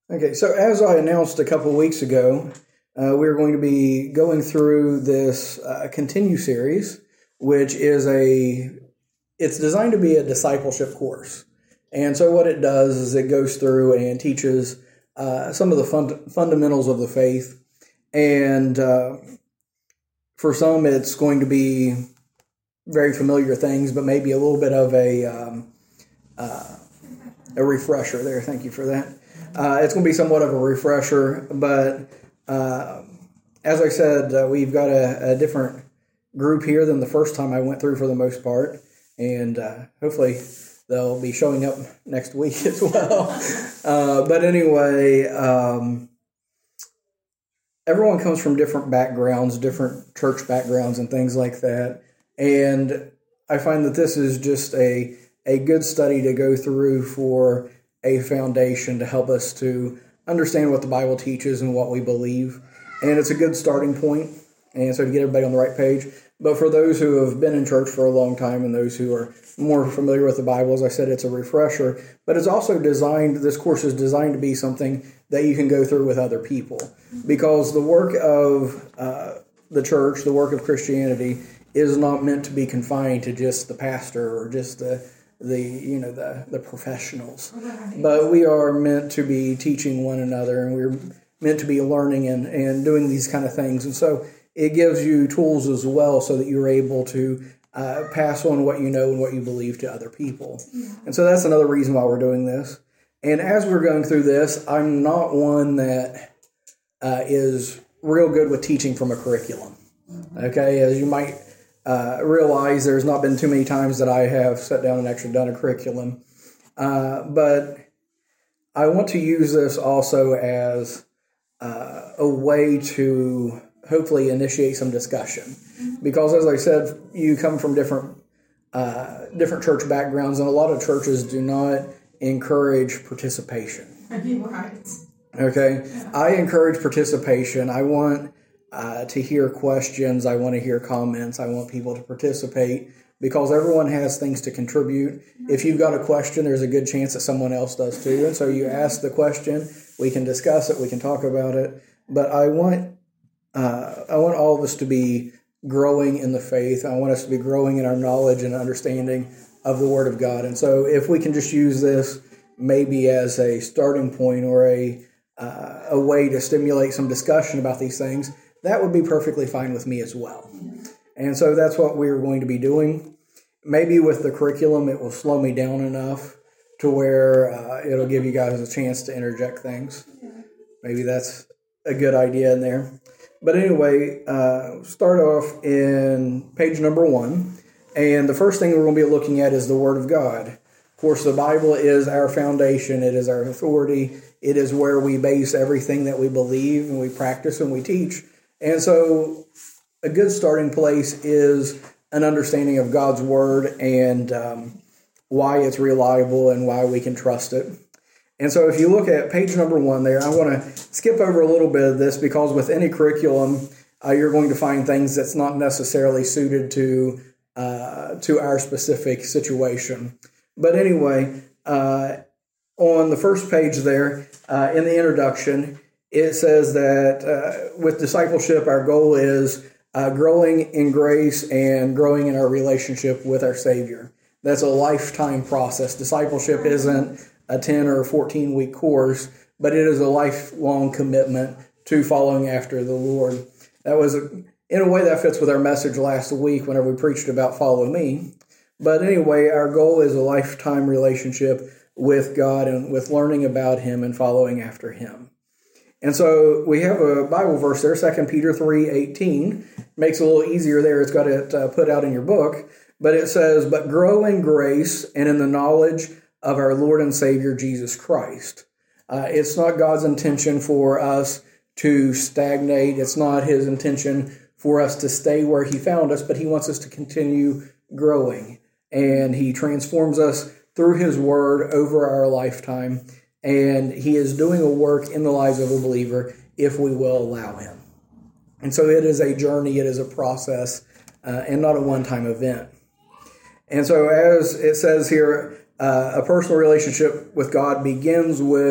Okay, so as I announced a couple of weeks ago, we're going to be going through this Continue series, which is it's designed to be a discipleship course. And so what it does is it goes through and teaches some of the fundamentals of the faith. And for some, it's going to be very familiar things, but maybe a little bit of a refresher there. Thank you for that. It's going to be somewhat of a refresher, but as I said, we've got a different group here than the first time I went through for the most part, and hopefully they'll be showing up next week as well. But anyway, everyone comes from different backgrounds, different church backgrounds and things like that, and I find that this is just a good study to go through for a foundation to help us to understand what the Bible teaches and what we believe. And it's a good starting point, and so to get everybody on the right page. But for those who have been in church for a long time and those who are more familiar with the Bible, as I said, it's a refresher. But it's also this course is designed to be something that you can go through with other people. Because the work of the church, the work of Christianity, is not meant to be confined to just the pastor or just the professionals, but we are meant to be teaching one another, and we're meant to be learning and doing these kind of things. And so it gives you tools as well so that you're able to pass on what you know and what you believe to other people. Yeah. And so that's another reason why we're doing this. And as we're going through this, I'm not one that is real good with teaching from a curriculum. Okay, as you might realize, there's not been too many times that I have sat down and actually done a curriculum. But I want to use this also as a way to hopefully initiate some discussion. Because as I said, you come from different church backgrounds, and a lot of churches do not encourage participation. Right. Okay? Yeah. I encourage participation. I want to hear questions. I want to hear comments. I want people to participate because everyone has things to contribute. If you've got a question, there's a good chance that someone else does too. And so you ask the question, we can discuss it, we can talk about it. But I want all of us to be growing in the faith. I want us to be growing in our knowledge and understanding of the Word of God. And so if we can just use this maybe as a starting point or a way to stimulate some discussion about these things, that would be perfectly fine with me as well. And so that's what we're going to be doing. Maybe with the curriculum, it will slow me down enough to where it'll give you guys a chance to interject things. Maybe that's a good idea in there. But anyway, start off in page number 1. And the first thing we're going to be looking at is the Word of God. Of course, the Bible is our foundation. It is our authority. It is where we base everything that we believe and we practice and we teach. And so a good starting place is an understanding of God's Word and why it's reliable and why we can trust it. And so if you look at page number 1 there, I want to skip over a little bit of this because with any curriculum, you're going to find things that's not necessarily suited to our specific situation. But anyway, on the first page there, in the introduction, it says that with discipleship, our goal is growing in grace and growing in our relationship with our Savior. That's a lifetime process. Discipleship isn't a 10 or 14-week course, but it is a lifelong commitment to following after the Lord. That was, in a way, that fits with our message last week whenever we preached about follow me. But anyway, our goal is a lifetime relationship with God and with learning about Him and following after Him. And so we have a Bible verse there, 2 Peter 3:18. Makes it a little easier there. It's got it put out in your book. But it says, "But grow in grace and in the knowledge of our Lord and Savior, Jesus Christ." It's not God's intention for us to stagnate. It's not His intention for us to stay where He found us, but He wants us to continue growing. And He transforms us through His Word over our lifetime. And He is doing a work in the lives of a believer if we will allow Him. And so it is a journey, it is a process, and not a one-time event. And so as it says here, a personal relationship with God begins with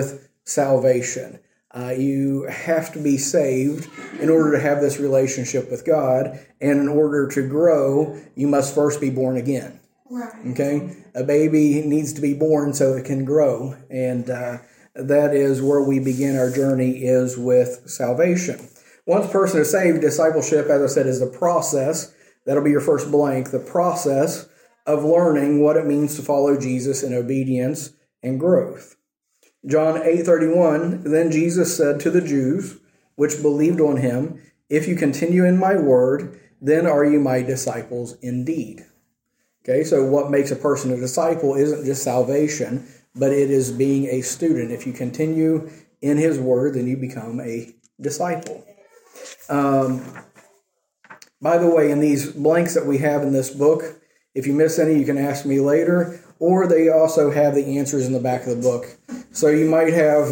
salvation. You have to be saved in order to have this relationship with God, and in order to grow, you must first be born again. Right. Okay? A baby needs to be born so it can grow, and that is where we begin our journey, is with salvation. Once a person is saved, discipleship, as I said, is the process. That'll be your first blank, the process of learning what it means to follow Jesus in obedience and growth. John 8:31, then Jesus said to the Jews, which believed on him, if you continue in my word, then are you my disciples indeed. Okay, so what makes a person a disciple isn't just salvation, but it is being a student. If you continue in his word, then you become a disciple. By the way, in these blanks that we have in this book, if you miss any, you can ask me later, or they also have the answers in the back of the book. So you might have...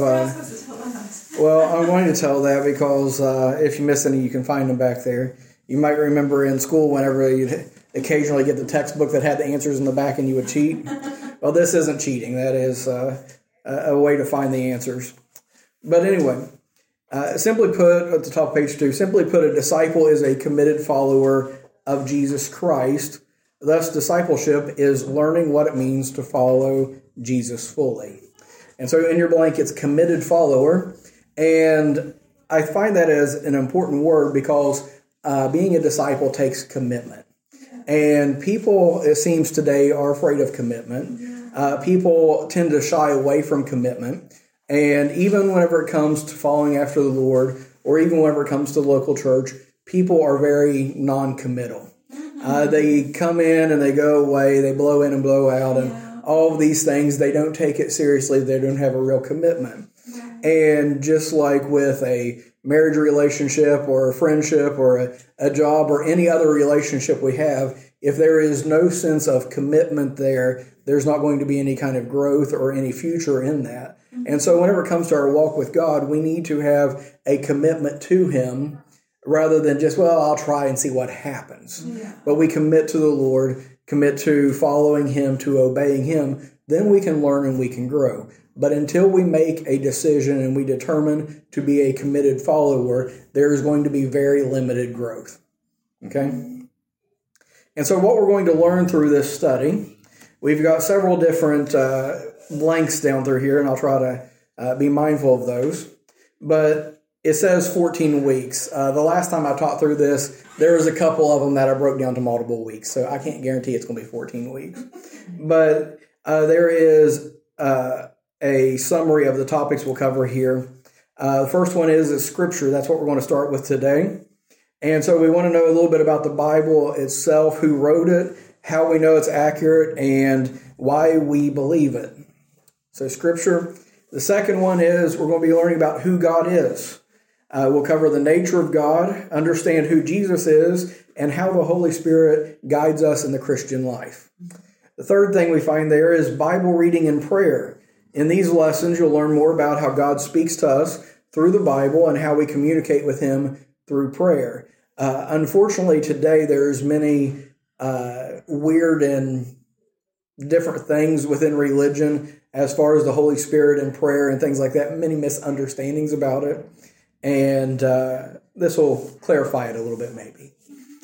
well, I'm going to tell that because if you miss any, you can find them back there. You might remember in school whenever you'd occasionally get the textbook that had the answers in the back and you would cheat. Well, this isn't cheating. That is a way to find the answers. But anyway, simply put, at the top of page 2, simply put, a disciple is a committed follower of Jesus Christ. Thus, discipleship is learning what it means to follow Jesus fully. And so in your blank, it's committed follower. And I find that as an important word because being a disciple takes commitment. And people, it seems today, are afraid of commitment. People tend to shy away from commitment. And even whenever it comes to following after the Lord, or even whenever it comes to the local church, people are very non-committal. They come in and they go away, they blow in and blow out, and all of these things, they don't take it seriously, they don't have a real commitment. And just like with a marriage relationship or a friendship or a job or any other relationship we have, if there is no sense of commitment there, there's not going to be any kind of growth or any future in that. And so whenever it comes to our walk with God, we need to have a commitment to Him rather than just, well, I'll try and see what happens. But we commit to the Lord, commit to following Him, to obeying Him, then we can learn and we can grow. But until we make a decision and we determine to be a committed follower, there is going to be very limited growth. Okay? And so what we're going to learn through this study, we've got several different blanks down through here, and I'll try to be mindful of those. But it says 14 weeks. The last time I taught through this, there was a couple of them that I broke down to multiple weeks, so I can't guarantee it's going to be 14 weeks. But there is a summary of the topics we'll cover here. The first one is Scripture. That's what we're going to start with today. And so we want to know a little bit about the Bible itself, who wrote it, how we know it's accurate, and why we believe it. So Scripture. The second one is we're going to be learning about who God is. We'll cover the nature of God, understand who Jesus is, and how the Holy Spirit guides us in the Christian life. The third thing we find there is Bible reading and prayer. In these lessons, you'll learn more about how God speaks to us through the Bible and how we communicate with Him through prayer. Unfortunately, today there's many weird and different things within religion as far as the Holy Spirit and prayer and things like that, many misunderstandings about it. And this will clarify it a little bit maybe.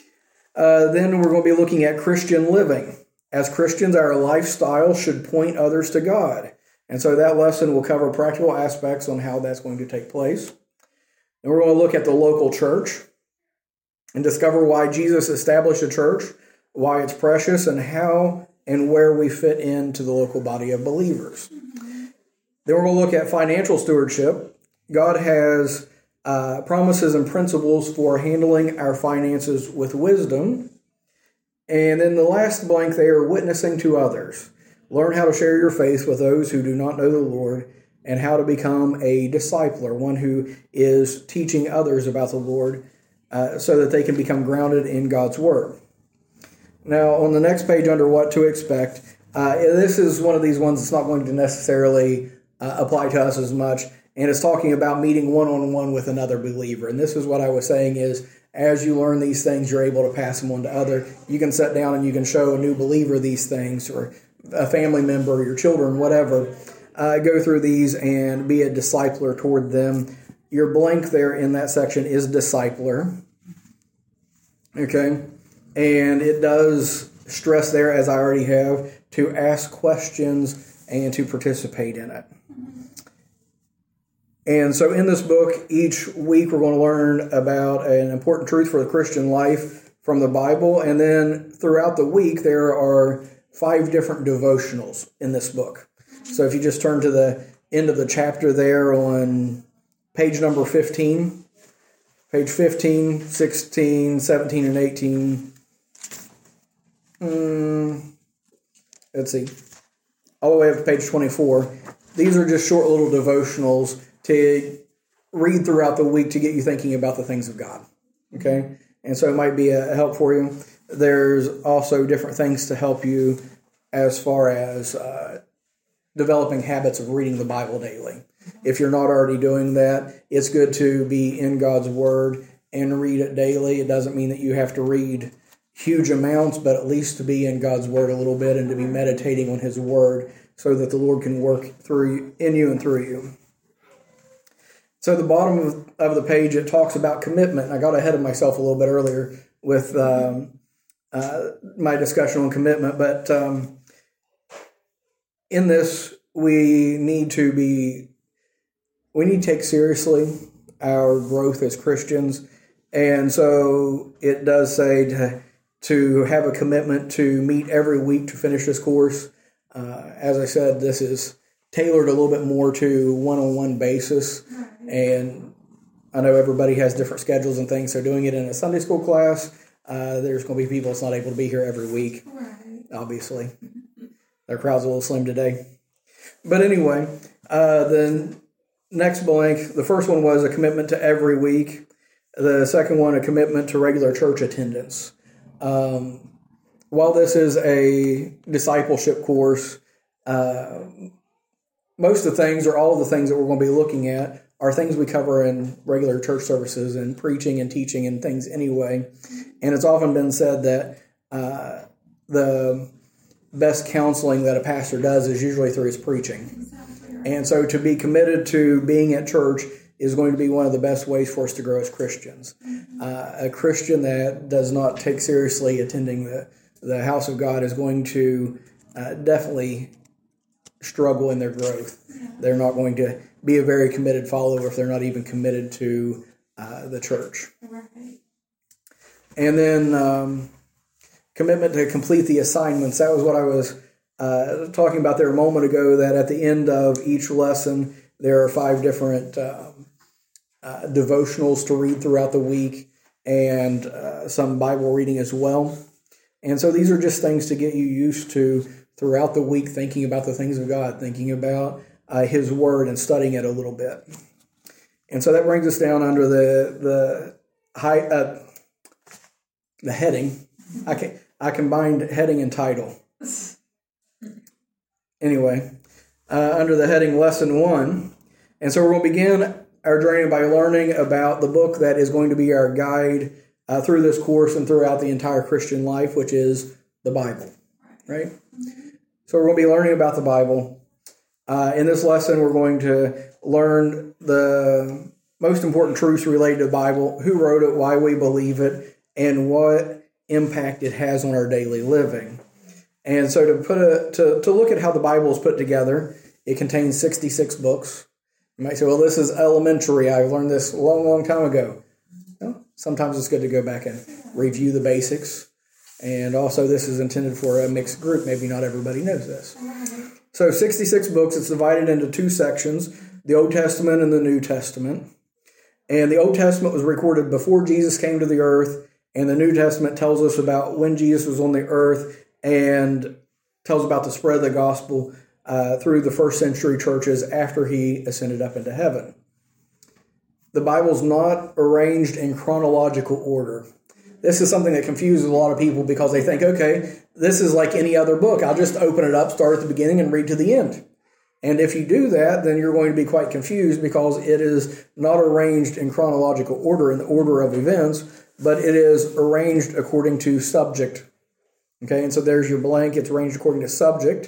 Then we're going to be looking at Christian living. As Christians, our lifestyle should point others to God. And so that lesson will cover practical aspects on how that's going to take place. And we're going to look at the local church and discover why Jesus established a church, why it's precious, and how and where we fit into the local body of believers. Then we're going to look at financial stewardship. God has promises and principles for handling our finances with wisdom. And then the last blank there, witnessing to others. Learn how to share your faith with those who do not know the Lord and how to become a discipler, one who is teaching others about the Lord so that they can become grounded in God's Word. Now, on the next page under what to expect, this is one of these ones that's not going to necessarily apply to us as much, and it's talking about meeting one-on-one with another believer. And this is what I was saying is, as you learn these things, you're able to pass them on to others. You can sit down and you can show a new believer these things, or a family member, or your children, whatever. go through these and be a discipler toward them. Your blank there in that section is discipler. Okay? And it does stress there, as I already have, to ask questions and to participate in it. And so in this book, each week we're going to learn about an important truth for the Christian life from the Bible. And then throughout the week, there are 5 different devotionals in this book. So if you just turn to the end of the chapter there on page number 15, page 15, 16, 17, and 18. Let's see. All the way up to page 24. These are just short little devotionals to read throughout the week to get you thinking about the things of God. Okay? And so it might be a help for you. There's also different things to help you as far as developing habits of reading the Bible daily. If you're not already doing that, it's good to be in God's Word and read it daily. It doesn't mean that you have to read huge amounts, but at least to be in God's Word a little bit and to be meditating on His Word so that the Lord can work in you and through you. So the bottom of the page, it talks about commitment. I got ahead of myself a little bit earlier with my discussion on commitment, but in this, we need to take seriously our growth as Christians. And so it does say to have a commitment to meet every week to finish this course. As I said, this is tailored a little bit more to one-on-one basis. And I know everybody has different schedules and things, so doing it in a Sunday school class, there's going to be people that's not able to be here every week, obviously. Their crowd's a little slim today. But anyway, the next blank, the first one was a commitment to every week. The second one, a commitment to regular church attendance. While this is a discipleship course, most of the things, or all of the things that we're going to be looking at, are things we cover in regular church services and preaching and teaching and things anyway. And it's often been said that the best counseling that a pastor does is usually through his preaching. And so to be committed to being at church is going to be one of the best ways for us to grow as Christians. A Christian that does not take seriously attending the house of God is going to definitely struggle in their growth. They're not going to be a very committed follower if they're not even committed to the church. And then commitment to complete the assignments. That was what I was talking about there a moment ago, that at the end of each lesson, there are 5 different devotionals to read throughout the week and some Bible reading as well. And so these are just things to get you used to throughout the week, thinking about the things of God, thinking about His Word and studying it a little bit. And so that brings us down under the heading. I combined heading and title. Anyway, under the heading Lesson 1. And so we're going to begin our journey by learning about the book that is going to be our guide through this course and throughout the entire Christian life, which is the Bible, right? So we're going to be learning about the Bible. In this lesson, we're going to learn the most important truths related to the Bible, who wrote it, why we believe it, and what impact it has on our daily living. And so to look at how the Bible is put together, it contains 66 books. You might say, well, this is elementary. I learned this a long, long time ago. Well, sometimes it's good to go back and review the basics. And also, this is intended for a mixed group. Maybe not everybody knows this. So 66 books. It's divided into 2 sections, the Old Testament and the New Testament. And the Old Testament was recorded before Jesus came to the earth, and the New Testament tells us about when Jesus was on the earth and tells about the spread of the gospel through the first century churches after he ascended up into heaven. The Bible's not arranged in chronological order. This is something that confuses a lot of people because they think, okay, this is like any other book. I'll just open it up, start at the beginning, and read to the end. And if you do that, then you're going to be quite confused because it is not arranged in chronological order, in the order of events, but it is arranged according to subject. Okay, and so there's your blank. It's arranged according to subject.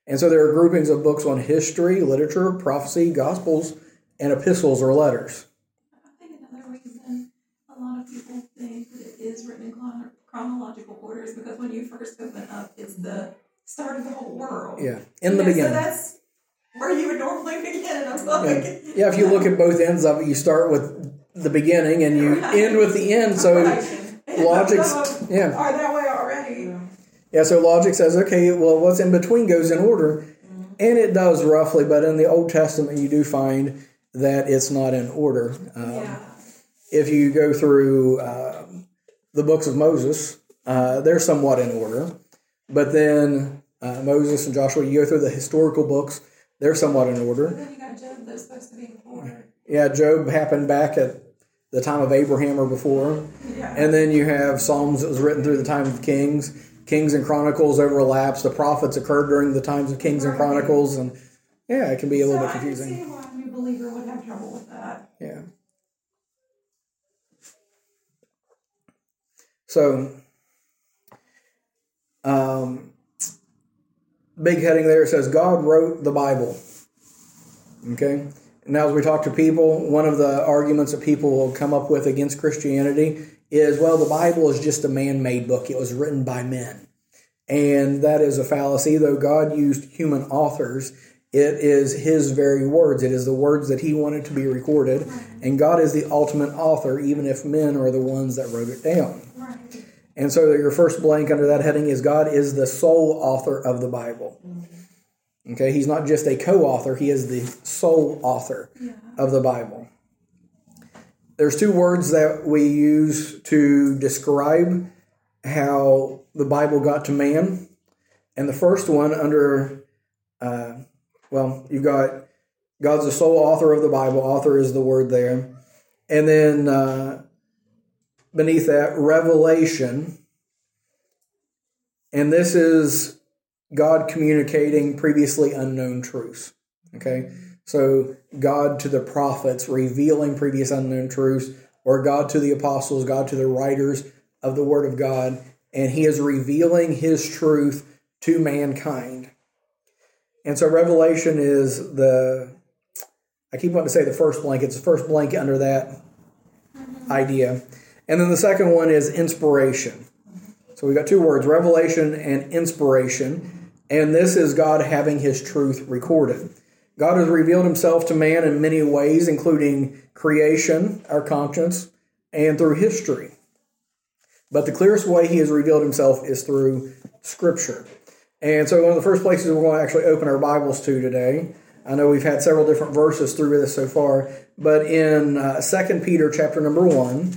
And so there are groupings of books on history, literature, prophecy, gospels, and epistles or letters. I think another reason a lot of people think that it is written in chronological order is because when you first open up, it's the start of the whole world. Yeah, in the beginning. So that's where you would normally begin. I'm like, yeah, if you look at both ends of it, you start with the beginning and you end with the end. So logic's, are that way already. Yeah, so logic says, okay, well, what's in between goes in order. And it does roughly, but in the Old Testament, you do find that it's not in order. If you go through the books of Moses, they're somewhat in order. But then Moses and Joshua, you go through the historical books, they're somewhat in order. But then you got Job that's supposed to be in order. Yeah, Job happened back at the time of Abraham or before. Yeah. And then you have Psalms that was written through the time of Kings. Kings and Chronicles overlaps. The prophets occurred during the times of Kings and Chronicles. And yeah, it can be a little bit confusing. I can see why a new believer would have trouble with that. Yeah. So, big heading there says, God wrote the Bible. Okay? Now, as we talk to people, one of the arguments that people will come up with against Christianity is, well, the Bible is just a man-made book. It was written by men. And that is a fallacy. Though God used human authors, it is His very words. It is the words that He wanted to be recorded. And God is the ultimate author, even if men are the ones that wrote it down. Right. And so your first blank under that heading is God is the sole author of the Bible. Okay, He's not just a co-author. He is the sole author of the Bible. There's two words that we use to describe how the Bible got to man. And the first one under, you've got God's the sole author of the Bible. Author is the word there. And then beneath that, revelation. And this is God communicating previously unknown truths. Okay? So God to the prophets revealing previous unknown truths, or God to the apostles, God to the writers of the Word of God, and He is revealing His truth to mankind. And so Revelation is I keep wanting to say the first blank. It's the first blank under that idea. And then the second one is inspiration. So we've got two words, revelation and inspiration. And this is God having His truth recorded. God has revealed Himself to man in many ways, including creation, our conscience, and through history. But the clearest way He has revealed Himself is through Scripture. And so one of the first places we're going to actually open our Bibles to today, I know we've had several different verses through this so far, but in 2 Peter chapter number 1,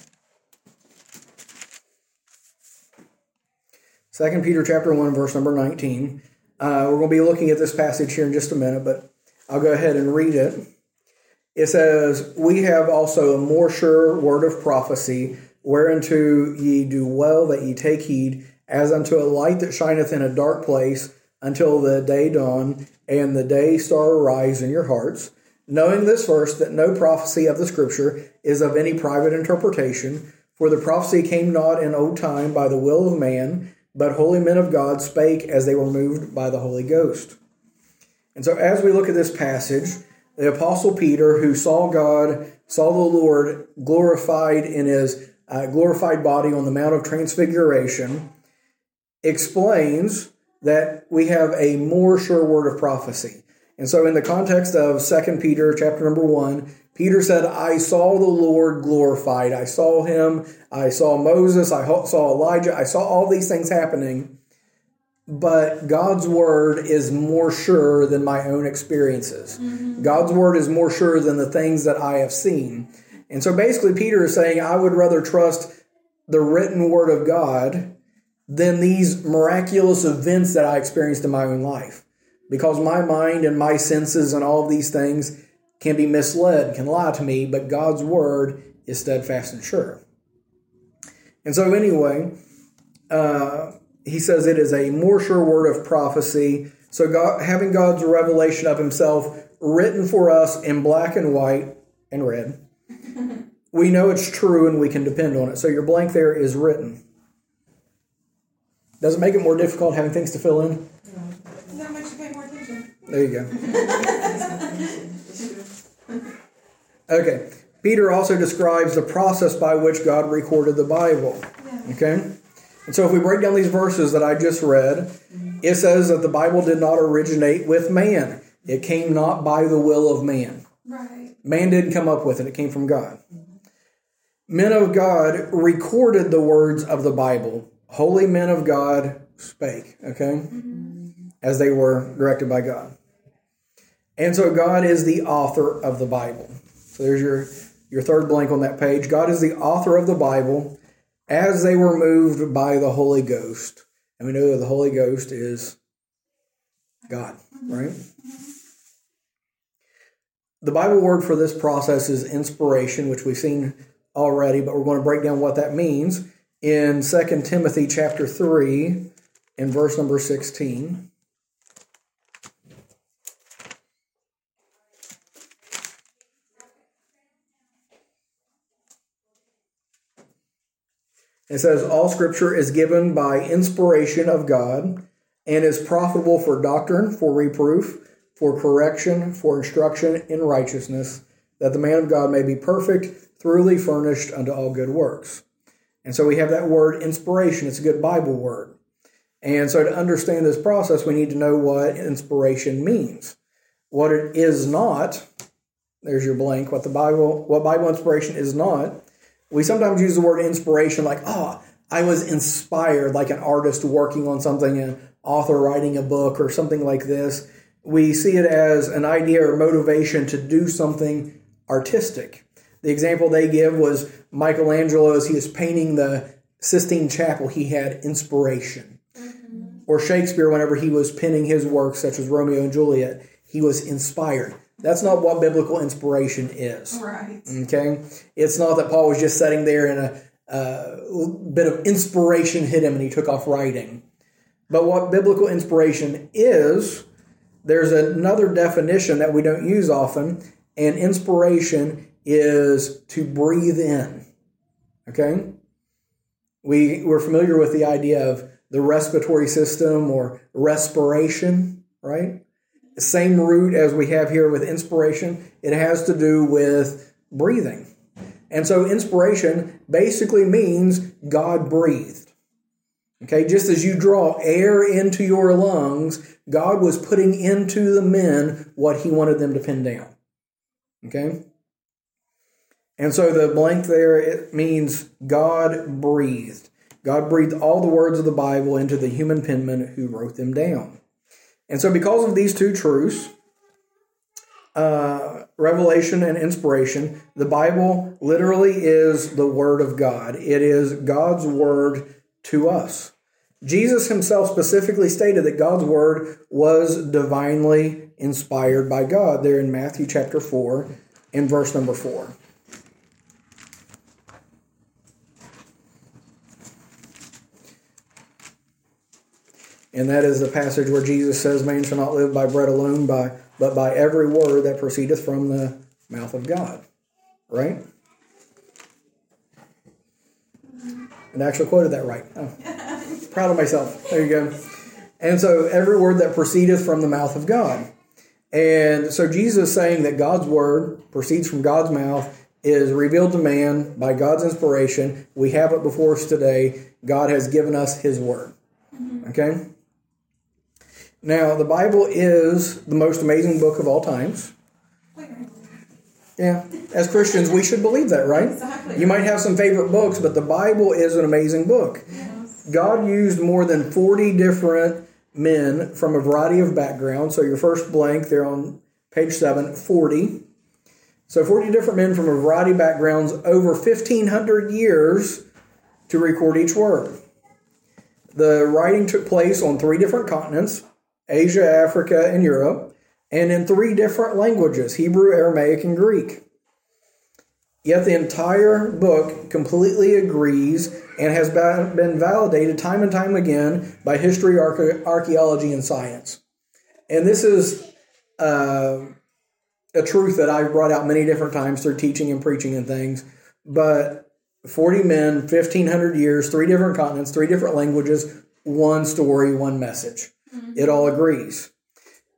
2 Peter chapter 1, verse number 19. We're going to be looking at this passage here in just a minute, but I'll go ahead and read it. It says, "We have also a more sure word of prophecy, whereunto ye do well that ye take heed, as unto a light that shineth in a dark place, until the day dawn, and the day star arise in your hearts, knowing this first, that no prophecy of the Scripture is of any private interpretation, for the prophecy came not in old time by the will of man, but holy men of God spake as they were moved by the Holy Ghost." And so as we look at this passage, the Apostle Peter, who saw the Lord glorified in His glorified body on the Mount of Transfiguration, explains that we have a more sure word of prophecy. And so in the context of 2 Peter chapter number 1, Peter said, I saw the Lord glorified. I saw Him. I saw Moses. I saw Elijah. I saw all these things happening. But God's word is more sure than my own experiences. Mm-hmm. God's word is more sure than the things that I have seen. And so basically Peter is saying, I would rather trust the written word of God than these miraculous events that I experienced in my own life. Because my mind and my senses and all of these things can be misled, can lie to me, but God's word is steadfast and sure. And so anyway, he says it is a more sure word of prophecy. So God, having God's revelation of Himself written for us in black and white and red, we know it's true and we can depend on it. So your blank there is written. Does it make it more difficult having things to fill in? Not much There you go. Okay. Peter also describes the process by which God recorded the Bible. Okay? And so if we break down these verses that I just read, it says that the Bible did not originate with man. It came not by the will of man. Right. Man didn't come up with it. It came from God. Men of God recorded the words of the Bible. Holy men of God spake, okay? As they were directed by God. And so God is the author of the Bible. So there's your third blank on that page. God is the author of the Bible as they were moved by the Holy Ghost. And we know that the Holy Ghost is God, right? The Bible word for this process is inspiration, which we've seen already, but we're going to break down what that means in 2 Timothy chapter 3 in verse number 16. It says, all Scripture is given by inspiration of God and is profitable for doctrine, for reproof, for correction, for instruction in righteousness, that the man of God may be perfect, thoroughly furnished unto all good works. And so we have that word inspiration. It's a good Bible word. And so to understand this process, we need to know what inspiration means. What it is not, there's your blank, what Bible inspiration is not. We sometimes use the word inspiration like, I was inspired, like an artist working on something, an author writing a book or something like this. We see it as an idea or motivation to do something artistic. The example they give was Michelangelo, as he was painting the Sistine Chapel, he had inspiration. Mm-hmm. Or Shakespeare, whenever he was penning his works, such as Romeo and Juliet, he was inspired. That's not what biblical inspiration is. Right. Okay? It's not that Paul was just sitting there and a bit of inspiration hit him and he took off writing. But what biblical inspiration is, there's another definition that we don't use often, and inspiration is to breathe in. Okay? We're familiar with the idea of the respiratory system or respiration, right? The same root as we have here with inspiration. It has to do with breathing. And so inspiration basically means God breathed. Okay, just as you draw air into your lungs, God was putting into the men what he wanted them to pin down. Okay? And so the blank there, it means God breathed. God breathed all the words of the Bible into the human penman who wrote them down. And so because of these two truths, revelation and inspiration, the Bible literally is the Word of God. It is God's Word to us. Jesus himself specifically stated that God's Word was divinely inspired by God there in Matthew chapter 4 in verse number 4. And that is the passage where Jesus says, man shall not live by bread alone, but by every word that proceedeth from the mouth of God. Right? And I actually quoted that right. Oh, proud of myself. There you go. And so every word that proceedeth from the mouth of God. And so Jesus is saying that God's word proceeds from God's mouth, is revealed to man by God's inspiration. We have it before us today. God has given us his word. Okay? Now, the Bible is the most amazing book of all times. Yeah. As Christians, we should believe that, right? Exactly. You might have some favorite books, but the Bible is an amazing book. Yes. God used more than 40 different men from a variety of backgrounds. So your first blank there on page 7, 40. So 40 different men from a variety of backgrounds over 1,500 years to record each word. The writing took place on 3 different continents, Asia, Africa, and Europe, and in 3 different languages, Hebrew, Aramaic, and Greek. Yet the entire book completely agrees and has been validated time and time again by history, archaeology, and science. And this is a truth that I've brought out many different times through teaching and preaching and things. But 40 men, 1,500 years, 3 different continents, 3 different languages, one story, one message. Mm-hmm. It all agrees.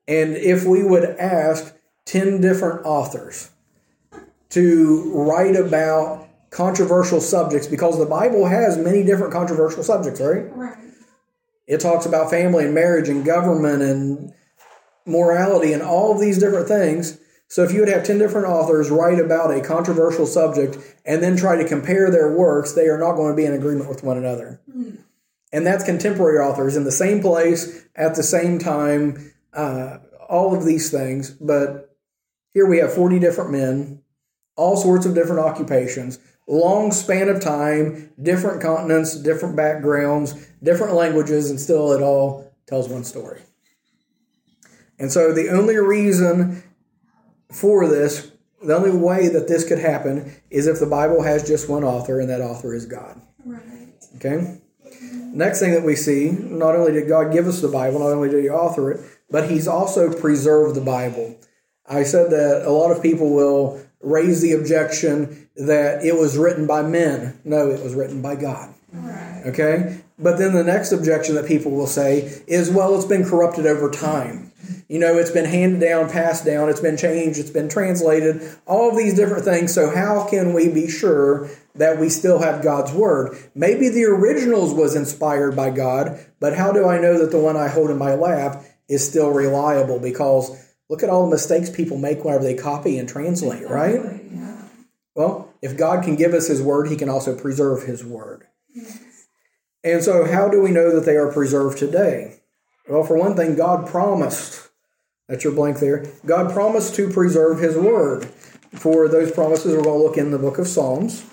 And if we would ask 10 different authors to write about controversial subjects, because the Bible has many different controversial subjects, right? Right. It talks about family and marriage and government and morality and all of these different things. So if you would have 10 different authors write about a controversial subject and then try to compare their works, they are not going to be in agreement with one another. Mm. And that's contemporary authors in the same place, at the same time, all of these things. But here we have 40 different men, all sorts of different occupations, long span of time, different continents, different backgrounds, different languages, and still it all tells one story. And so the only reason for this, the only way that this could happen is if the Bible has just one author, and that author is God. Right. Okay? Next thing that we see, not only did God give us the Bible, not only did He author it, but He's also preserved the Bible. I said that a lot of people will raise the objection that it was written by men. No, it was written by God. Right. Okay? But then the next objection that people will say is, well, it's been corrupted over time. You know, it's been handed down, passed down, it's been changed, it's been translated, all of these different things. So how can we be sure that we still have God's Word? Maybe the originals was inspired by God, but how do I know that the one I hold in my lap is still reliable? Because look at all the mistakes people make whenever they copy and translate, right? Yeah. Well, if God can give us His Word, He can also preserve His Word. Yes. And so how do we know that they are preserved today? Well, for one thing, God promised, that's your blank there, God promised to preserve His Word. For those promises, we're going to look in the book of Psalms.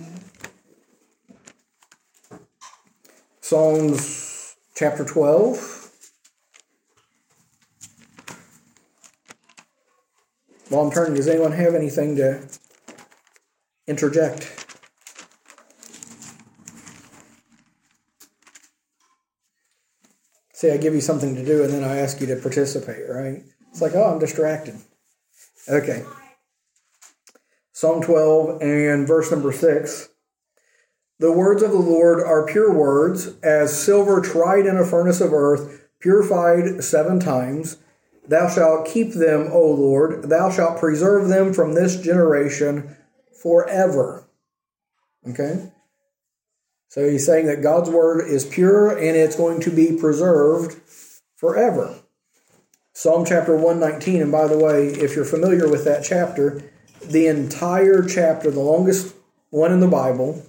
Psalms chapter 12. While I'm turning, does anyone have anything to interject? See, I give you something to do and then I ask you to participate, right? It's like, oh, I'm distracted. Okay. Psalm 12 and verse number 6. The words of the Lord are pure words, as silver tried in a furnace of earth, purified 7 times. Thou shalt keep them, O Lord. Thou shalt preserve them from this generation forever. Okay? So he's saying that God's Word is pure and it's going to be preserved forever. Psalm chapter 119, and by the way, if you're familiar with that chapter, the entire chapter, the longest one in the Bible,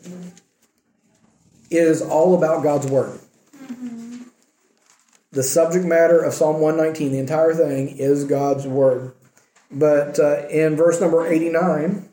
is all about God's Word. Mm-hmm. The subject matter of Psalm 119, the entire thing, is God's Word. But in verse number 89,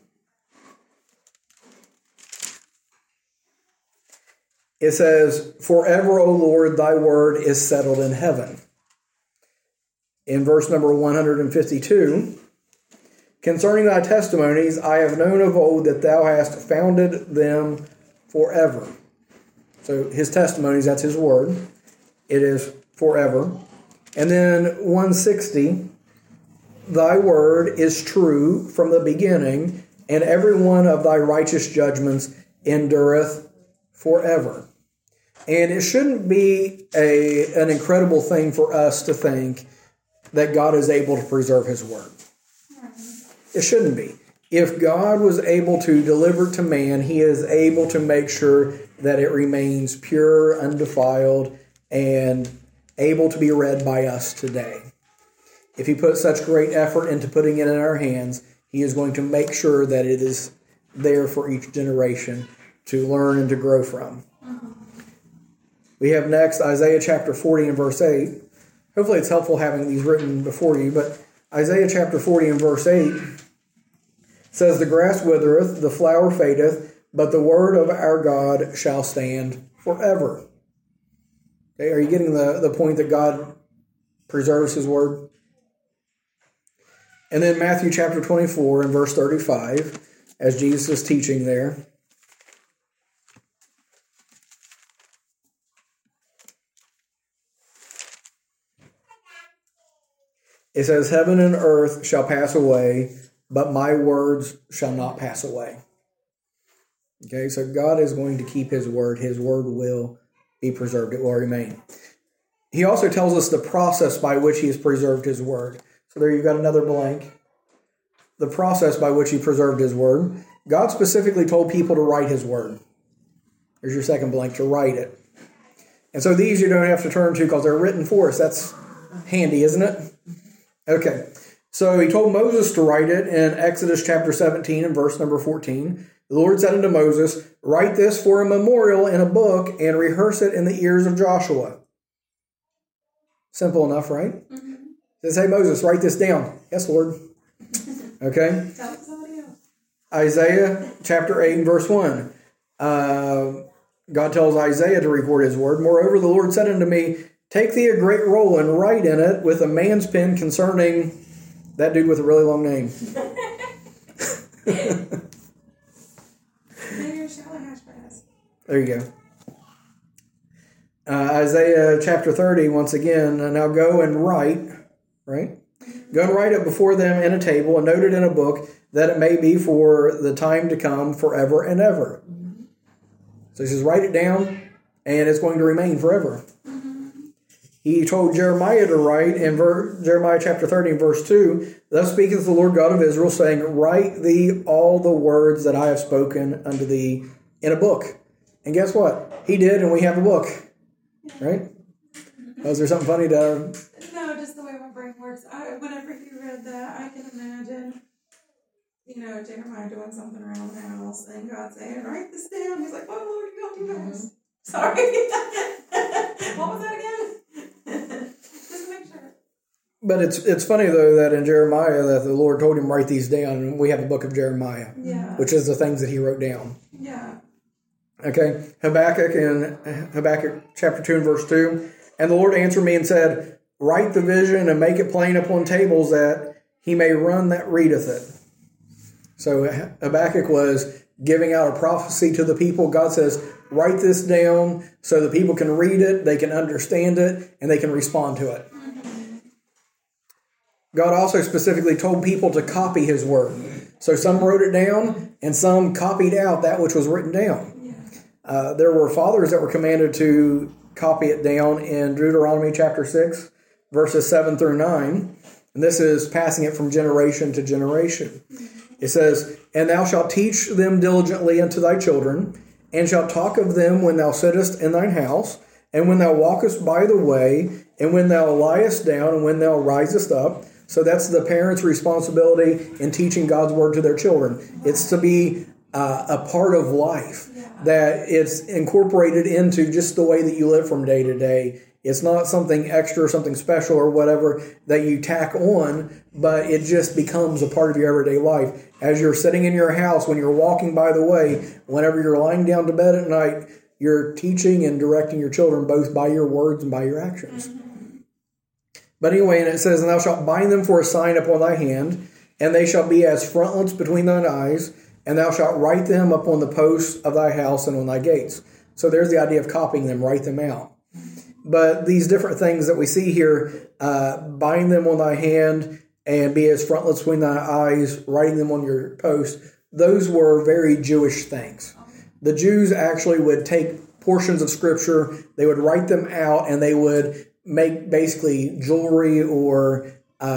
it says, forever, O Lord, thy word is settled in heaven. In verse number 152, concerning thy testimonies, I have known of old that thou hast founded them forever. So his testimonies, that's his word. It is forever. And then 160, thy word is true from the beginning, and every one of thy righteous judgments endureth forever. And it shouldn't be an incredible thing for us to think that God is able to preserve His Word. It shouldn't be. If God was able to deliver it to man, He is able to make sure that it remains pure, undefiled, and able to be read by us today. If He put such great effort into putting it in our hands, He is going to make sure that it is there for each generation to learn and to grow from. We have next Isaiah chapter 40 and verse 8. Hopefully it's helpful having these written before you, but Isaiah chapter 40 and verse 8 says, the grass withereth, the flower fadeth, but the word of our God shall stand forever. Okay, are you getting the point that God preserves His Word? And then Matthew chapter 24 and verse 35, as Jesus is teaching there. It says, heaven and earth shall pass away, but my words shall not pass away. Okay, so God is going to keep His Word. His Word will be preserved. It will remain. He also tells us the process by which he has preserved his word. So there you've got another blank. The process by which he preserved his word. God specifically told people to write his word. There's your second blank, to write it. And so these you don't have to turn to because they're written for us. That's handy, isn't it? Okay. So he told Moses to write it in Exodus chapter 17 and verse number 14. The Lord said unto Moses, write this for a memorial in a book and rehearse it in the ears of Joshua. Simple enough, right? Mm-hmm. Says, hey, Moses, write this down. Yes, Lord. Okay. Tell somebody else. Isaiah chapter 8 and verse 1. God tells Isaiah to record his word. Moreover, the Lord said unto me, take thee a great roll and write in it with a man's pen concerning that dude with a really long name. There you go. Isaiah chapter 30, once again, now go and write, right? Go and write it before them in a table and note it in a book, that it may be for the time to come forever and ever. So he says, write it down, and it's going to remain forever. He told Jeremiah to write in Jeremiah chapter 30 and verse 2, thus speaketh the Lord God of Israel, saying, write thee all the words that I have spoken unto thee in a book. And guess what? He did, and we have a book. Right? Was there something funny to... No, just the way my brain works. Whenever you read that, I can imagine, Jeremiah doing something around the house, and God saying, write this down. He's like, oh, Lord, you don't do this. Sorry. What was that again? Just make sure. But it's funny, though, that in Jeremiah, that the Lord told him, write these down, and we have the book of Jeremiah, which is the things that he wrote down. Yeah. Okay, Habakkuk chapter 2 and verse 2. And the Lord answered me and said, write the vision and make it plain upon tables, that he may run that readeth it. So Habakkuk was giving out a prophecy to the people. God says, write this down so the people can read it, they can understand it, and they can respond to it. God also specifically told people to copy his word. So some wrote it down, and some copied out that which was written down. There were fathers that were commanded to copy it down in Deuteronomy chapter 6, verses 7 through 9. And this is passing it from generation to generation. It says, and thou shalt teach them diligently unto thy children, and shalt talk of them when thou sittest in thine house, and when thou walkest by the way, and when thou liest down, and when thou risest up. So that's the parents' responsibility in teaching God's word to their children. It's to be a part of life, that it's incorporated into just the way that you live from day to day. It's not something extra or something special or whatever that you tack on, but it just becomes a part of your everyday life. As you're sitting in your house, when you're walking by the way, whenever you're lying down to bed at night, you're teaching and directing your children both by your words and by your actions. But anyway, and it says, and thou shalt bind them for a sign upon thy hand, and they shall be as frontlets between thine eyes, and thou shalt write them upon the posts of thy house and on thy gates. So there's the idea of copying them, write them out. But these different things that we see here, bind them on thy hand and be as frontlets between thy eyes, writing them on your post, those were very Jewish things. The Jews actually would take portions of Scripture, they would write them out, and they would make basically jewelry or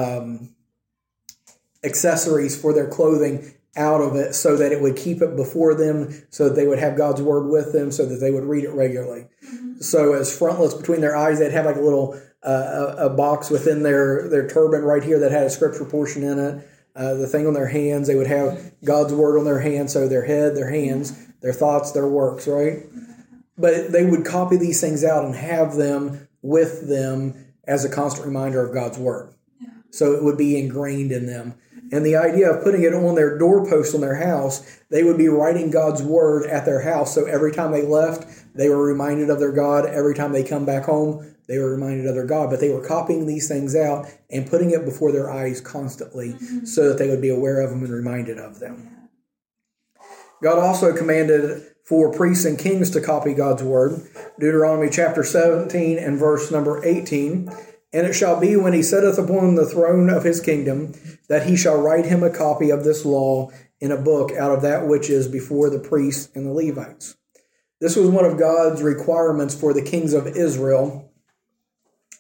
accessories for their clothing out of it so that it would keep it before them, so that they would have God's word with them, so that they would read it regularly. So as frontlets between their eyes, they'd have like a little a box within their turban right here that had a scripture portion in it. The thing on their hands, they would have God's word on their hands, so their head, their hands, their thoughts, their works, right? But they would copy these things out and have them with them as a constant reminder of God's word. So it would be ingrained in them. And the idea of putting it on their doorpost on their house, they would be writing God's word at their house. So every time they left, they were reminded of their God. Every time they come back home, they were reminded of their God. But they were copying these things out and putting it before their eyes constantly so that they would be aware of them and reminded of them. God also commanded for priests and kings to copy God's word. Deuteronomy chapter 17 and verse number 18. And it shall be when he sitteth upon the throne of his kingdom, that he shall write him a copy of this law in a book out of that which is before the priests and the Levites. This was one of God's requirements for the kings of Israel,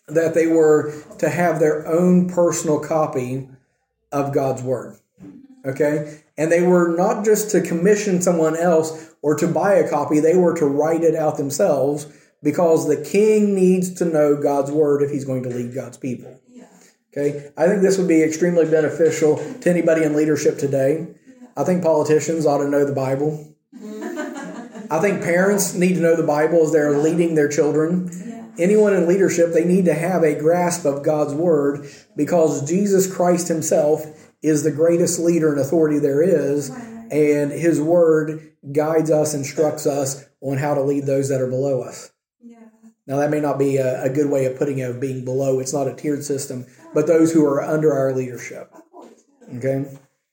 that they were to have their own personal copy of God's Word. Okay? And they were not just to commission someone else or to buy a copy, they were to write it out themselves because the king needs to know God's Word if he's going to lead God's people. Yeah. Okay? I think this would be extremely beneficial to anybody in leadership today. Yeah. I think politicians ought to know the Bible. I think parents need to know the Bible as they're leading their children. Yeah. Anyone in leadership, they need to have a grasp of God's Word because Jesus Christ himself is the greatest leader and authority there is, Right. and his Word guides us, instructs us on how to lead those that are below us. Yeah. Now, that may not be a good way of putting it, of being below. It's not a tiered system, but those who are under our leadership. Of course. Yeah. Okay?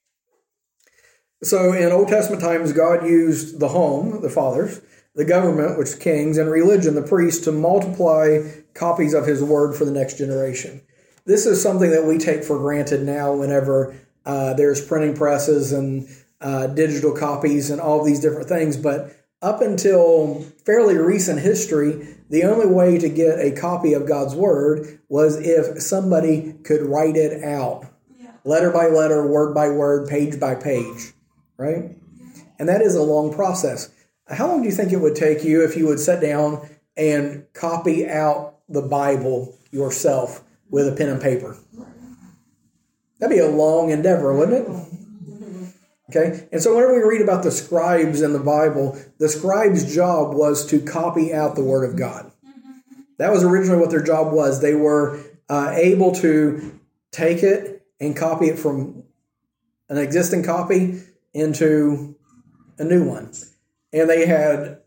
So in Old Testament times, God used the home, the fathers, the government, which is kings, and religion, the priests, to multiply copies of his word for the next generation. This is something that we take for granted now whenever there's printing presses and digital copies and all of these different things. But up until fairly recent history, the only way to get a copy of God's word was if somebody could write it out, Yeah. letter by letter, word by word, page by page. Right? And that is a long process. How long do you think it would take you if you would sit down and copy out the Bible yourself with a pen and paper? That'd be a long endeavor, wouldn't it? Okay? And so whenever we read about the scribes in the Bible, the scribes' job was to copy out the Word of God. That was originally what their job was. They were able to take it and copy it from an existing copy into a new one. And they had,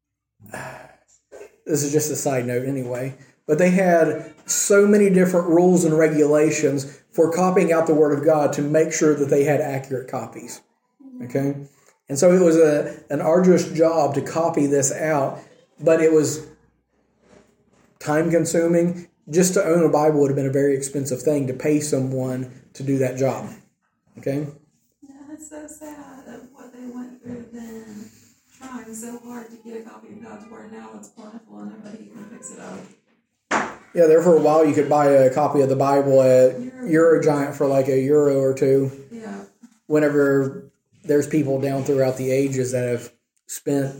this is just a side note anyway, but they had so many different rules and regulations for copying out the Word of God to make sure that they had accurate copies. Okay? And so it was an arduous job to copy this out, but it was time consuming. Just to own a Bible would have been a very expensive thing to pay someone to do that job. Okay? It's so sad of what they went through then, trying so hard to get a copy of God's Word. Now it's plentiful and nobody can fix it up. Yeah, there for a while you could buy a copy of the Bible at Eurogiant for like €1 or $2. Yeah. Whenever there's people down throughout the ages that have spent,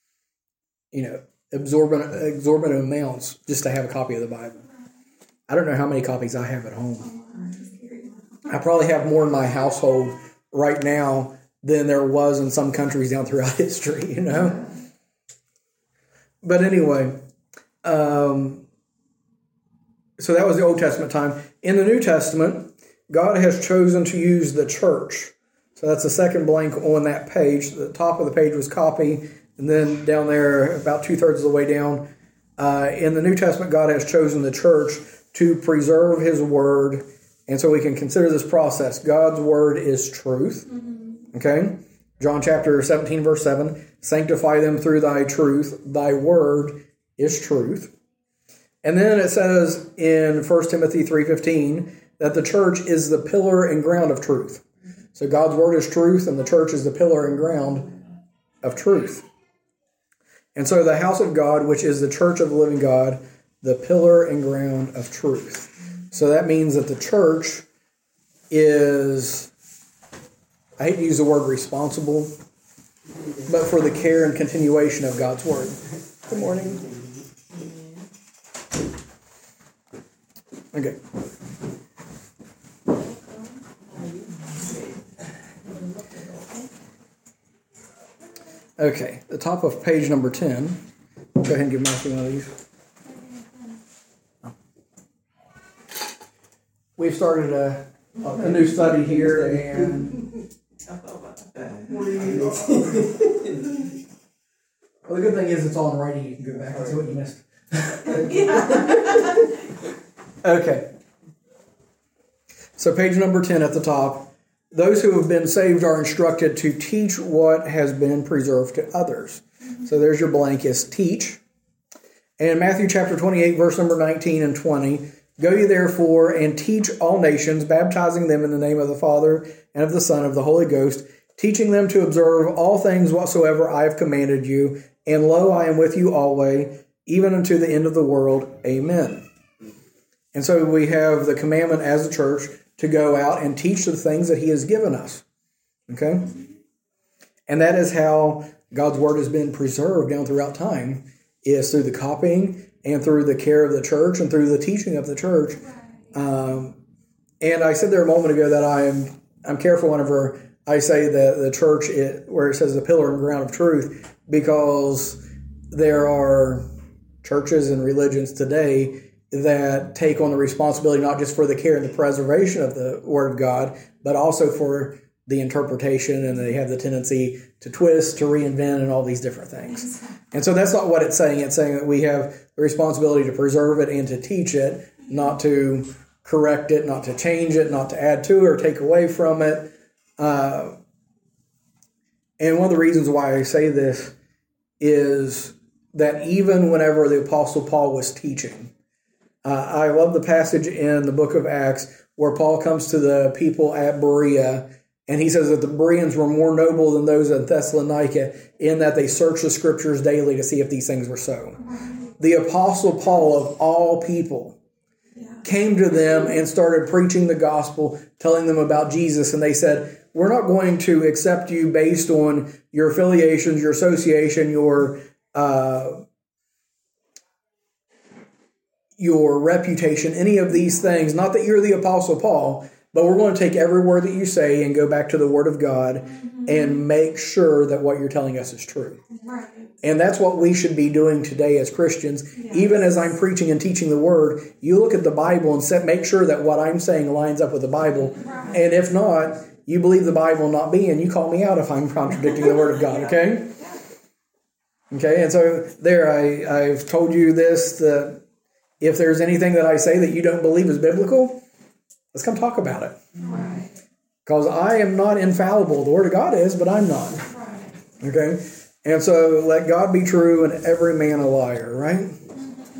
exorbitant amounts just to have a copy of the Bible. I don't know how many copies I have at home. I probably have more in my household right now than there was in some countries down throughout history, But anyway, so that was the Old Testament time. In the New Testament, God has chosen to use the church. So that's the second blank on that page. The top of the page was copy, and then down there, about 2/3 of the way down, in the New Testament, God has chosen the church to preserve his word. And so we can consider this process. God's word is truth. Okay? John chapter 17, verse 7. Sanctify them through thy truth. Thy word is truth. And then it says in 1 Timothy 3:15 that the church is the pillar and ground of truth. So God's word is truth, and the church is the pillar and ground of truth. And so the house of God, which is the church of the living God, the pillar and ground of truth. So that means that the church is, I hate to use the word responsible, but for the care and continuation of God's word. Good morning. Okay. Okay, the top of page number 10. Go ahead and give Matthew one of these. We've started a new study here, and well, the good thing is it's all in writing. You can go back and see what you missed. Okay. So page number 10 at the top. Those who have been saved are instructed to teach what has been preserved to others. So there's your blank, is teach. And Matthew chapter 28, verse number 19 and 20. Go ye therefore and teach all nations, baptizing them in the name of the Father and of the Son and of the Holy Ghost, teaching them to observe all things whatsoever I have commanded you. And lo, I am with you always, even unto the end of the world. Amen. And so we have the commandment as a church to go out and teach the things that he has given us. Okay? And that is how God's word has been preserved down throughout time, is through the copying and through the care of the church and through the teaching of the church. And I said there a moment ago that I'm careful whenever I say that the church, where it says the pillar and ground of truth, because there are churches and religions today that take on the responsibility not just for the care and the preservation of the Word of God, but also for the interpretation, and they have the tendency to twist, to reinvent, and all these different things. And so that's not what it's saying. It's saying that we have the responsibility to preserve it and to teach it, not to correct it, not to change it, not to add to or take away from it. And one of the reasons why I say this is that even whenever the Apostle Paul was teaching, I love the passage in the book of Acts where Paul comes to the people at Berea, and he says that the Bereans were more noble than those at Thessalonica in that they searched the scriptures daily to see if these things were so. The Apostle Paul, of all people, came to them and started preaching the gospel, telling them about Jesus, and they said, we're not going to accept you based on your affiliations, your association, your reputation, any of these things. Not that you're the Apostle Paul, but we're going to take every word that you say and go back to the Word of God and make sure that what you're telling us is true. Right. And that's what we should be doing today as Christians. Yes. Even as I'm preaching and teaching the Word, you look at the Bible and make sure that what I'm saying lines up with the Bible. Right. And if not, you believe the Bible not be, and you call me out if I'm contradicting the Word of God, okay? Okay, and so there, I've told you this, that if there's anything that I say that you don't believe is biblical, let's come talk about it. Right. Because I am not infallible. The Word of God is, but I'm not. Right. Okay? And so let God be true and every man a liar, right? Mm-hmm.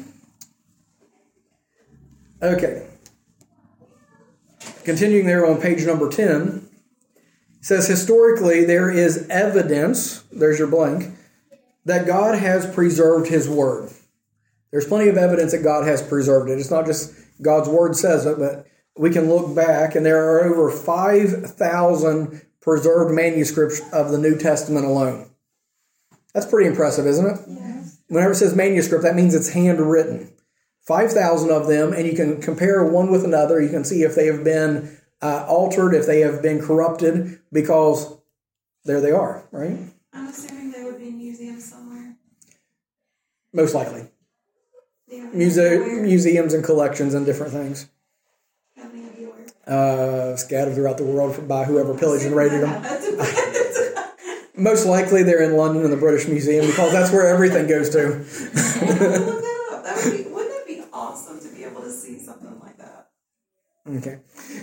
Okay. Continuing there on page number 10, it says, historically, there is evidence, there's your blank, that God has preserved His Word. There's plenty of evidence that God has preserved it. It's not just God's Word says it, but we can look back, and there are over 5,000 preserved manuscripts of the New Testament alone. That's pretty impressive, isn't it? Yes. Whenever it says manuscript, that means it's handwritten. 5,000 of them, and you can compare one with another. You can see if they have been altered, if they have been corrupted, because there they are, right? I'm assuming they would be in museums somewhere. Most likely. Museums and collections and different things. How many of yours? Scattered throughout the world by whoever pillaged and raided them. Most likely they're in London in the British Museum, because that's where everything goes to. Look that up. Wouldn't it be awesome to be able to see something like that? Okay.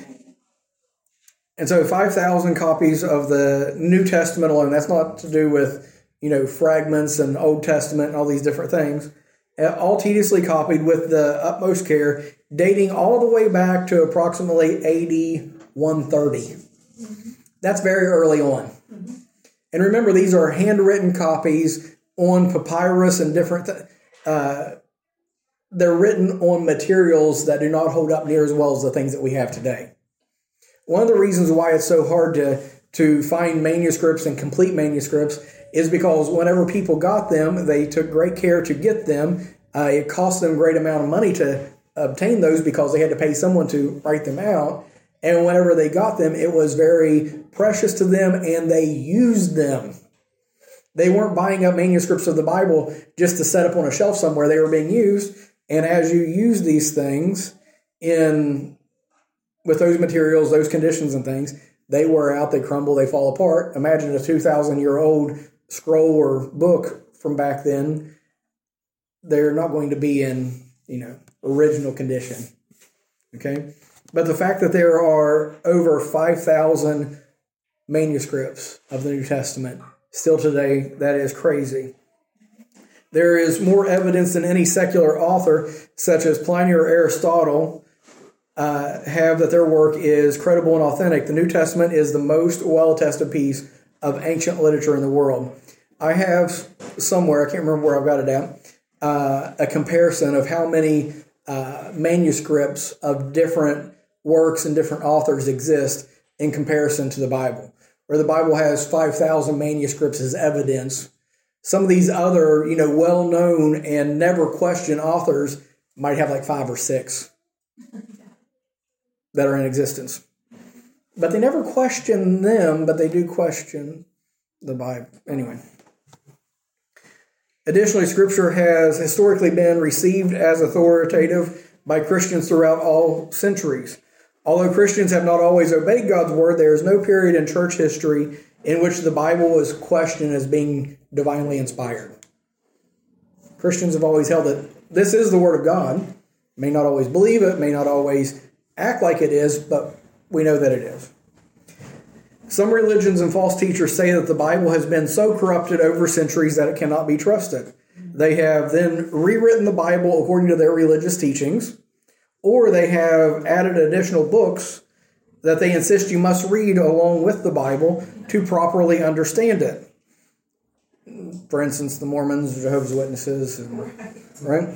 And so 5,000 copies of the New Testament alone. That's not to do with, fragments and Old Testament and all these different things. All tediously copied with the utmost care, dating all the way back to approximately AD 130. Mm-hmm. That's very early on. Mm-hmm. And remember, these are handwritten copies on papyrus and different they're written on materials that do not hold up near as well as the things that we have today. One of the reasons why it's so hard to find manuscripts and complete manuscripts is because whenever people got them, they took great care to get them. It cost them a great amount of money to obtain those because they had to pay someone to write them out. And whenever they got them, it was very precious to them, and they used them. They weren't buying up manuscripts of the Bible just to set up on a shelf somewhere. They were being used. And as you use these things with those materials, those conditions and things, they wear out, they crumble, they fall apart. Imagine a 2,000-year-old scroll or book from back then. They're not going to be in, original condition. Okay? But the fact that there are over 5,000 manuscripts of the New Testament still today, that is crazy. There is more evidence than any secular author, such as Pliny or Aristotle, have that their work is credible and authentic. The New Testament is the most well-attested piece of ancient literature in the world. I have somewhere, I can't remember where I've got it at, a comparison of how many manuscripts of different works and different authors exist in comparison to the Bible. Where the Bible has 5,000 manuscripts as evidence, some of these other, well-known and never questioned authors might have like 5 or 6 that are in existence. But they never question them, but they do question the Bible. Anyway. Additionally, Scripture has historically been received as authoritative by Christians throughout all centuries. Although Christians have not always obeyed God's word, there is no period in church history in which the Bible was questioned as being divinely inspired. Christians have always held that this is the word of God. May not always believe it, may not always act like it is, but we know that it is. Some religions and false teachers say that the Bible has been so corrupted over centuries that it cannot be trusted. They have then rewritten the Bible according to their religious teachings, or they have added additional books that they insist you must read along with the Bible to properly understand it. For instance, the Mormons, Jehovah's Witnesses, right?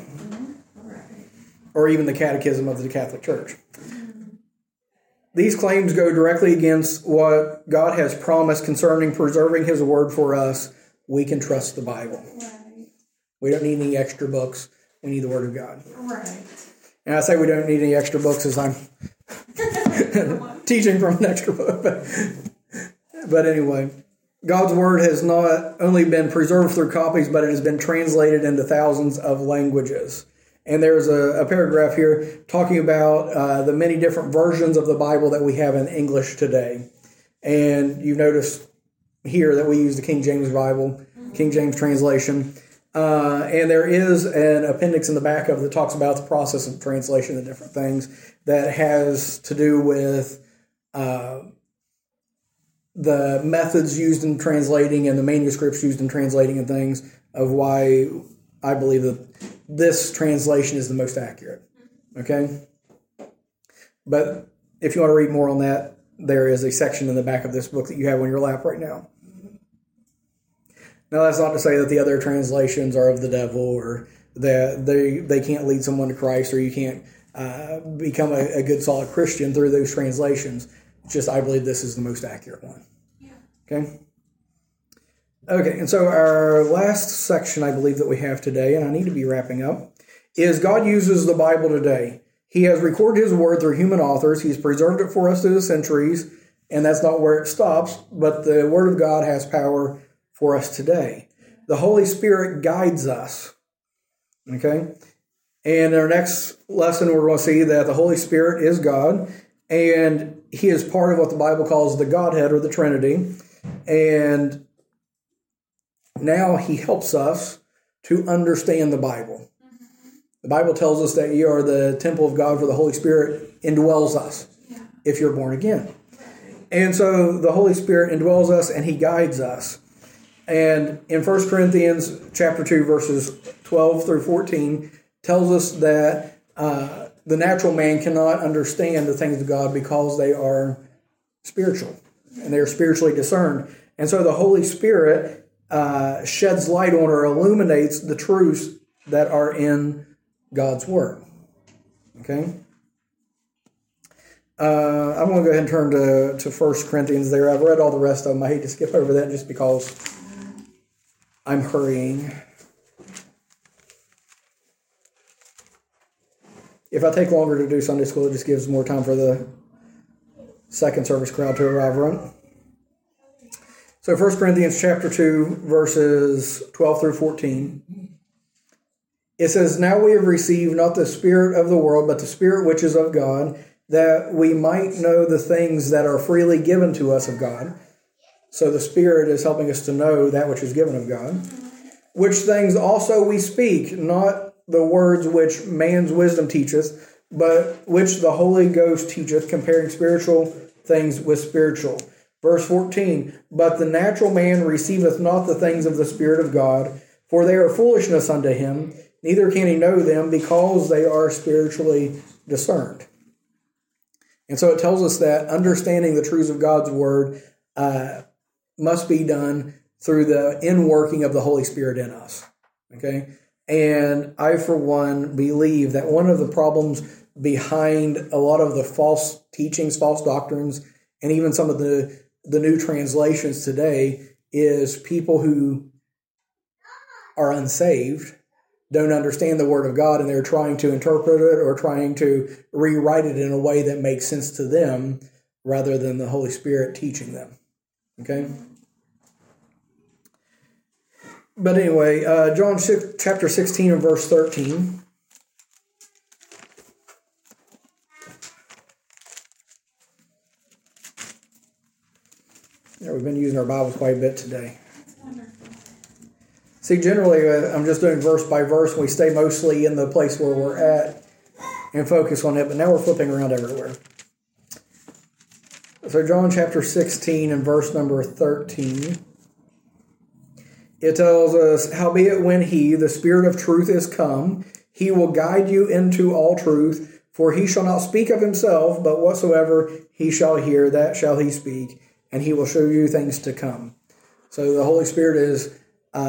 Or even the Catechism of the Catholic Church. These claims go directly against what God has promised concerning preserving His Word for us. We can trust the Bible. Right. We don't need any extra books. We need the Word of God. Right. And I say we don't need any extra books as I'm teaching from an extra book. But anyway, God's Word has not only been preserved through copies, but it has been translated into thousands of languages. And there's a paragraph here talking about the many different versions of the Bible that we have in English today. And you've noticed here that we use the King James Bible, King James translation. And there is an appendix in the back of that talks about the process of translation and different things that has to do with the methods used in translating and the manuscripts used in translating and things of why I believe that this translation is the most accurate. Okay? But if you want to read more on that, there is a section in the back of this book that you have on your lap right now. Now, that's not to say that the other translations are of the devil or that they can't lead someone to Christ or you can't become a good, solid Christian through those translations. It's just I believe this is the most accurate one. Yeah. Okay? Okay, and so our last section I believe that we have today, and I need to be wrapping up, is God uses the Bible today. He has recorded His Word through human authors. He's preserved it for us through the centuries, and that's not where it stops, but the Word of God has power for us today. The Holy Spirit guides us. Okay? And in our next lesson, we're going to see that the Holy Spirit is God, and He is part of what the Bible calls the Godhead or the Trinity. And now He helps us to understand the Bible. The Bible tells us that you are the temple of God, for the Holy Spirit indwells us if you're born again. And so the Holy Spirit indwells us and He guides us. And in 1 Corinthians chapter 2, verses 12 through 14, tells us that the natural man cannot understand the things of God because they are spiritual and they are spiritually discerned. And so the Holy Spirit sheds light on or illuminates the truths that are in God's Word. Okay? I'm going to go ahead and turn to 1 Corinthians there. I've read all the rest of them. I hate to skip over that just because I'm hurrying. If I take longer to do Sunday school, it just gives more time for the second service crowd to arrive, right? So 1 Corinthians chapter 2, verses 12 through 14. It says, "Now we have received not the spirit of the world, but the Spirit which is of God, that we might know the things that are freely given to us of God." So the Spirit is helping us to know that which is given of God. "Which things also we speak, not the words which man's wisdom teacheth, but which the Holy Ghost teacheth, comparing spiritual things with spiritual." Verse 14, "But the natural man receiveth not the things of the Spirit of God, for they are foolishness unto him, neither can he know them, because they are spiritually discerned." And so it tells us that understanding the truths of God's Word must be done through the inworking of the Holy Spirit in us. Okay? And I, for one, believe that one of the problems behind a lot of the false teachings, false doctrines, and even some of the new translations today is people who are unsaved don't understand the Word of God, and they're trying to interpret it or trying to rewrite it in a way that makes sense to them rather than the Holy Spirit teaching them. Okay? But anyway, John chapter 16 and verse 13. Yeah, we've been using our Bibles quite a bit today. See, generally, I'm just doing verse by verse. We stay mostly in the place where we're at and focus on it, but now we're flipping around everywhere. So John chapter 16 and verse number 13. It tells us, howbeit when he, the Spirit of truth, is come, he will guide you into all truth, for he shall not speak of himself, but whatsoever he shall hear, that shall he speak, and he will show you things to come. So the Holy Spirit is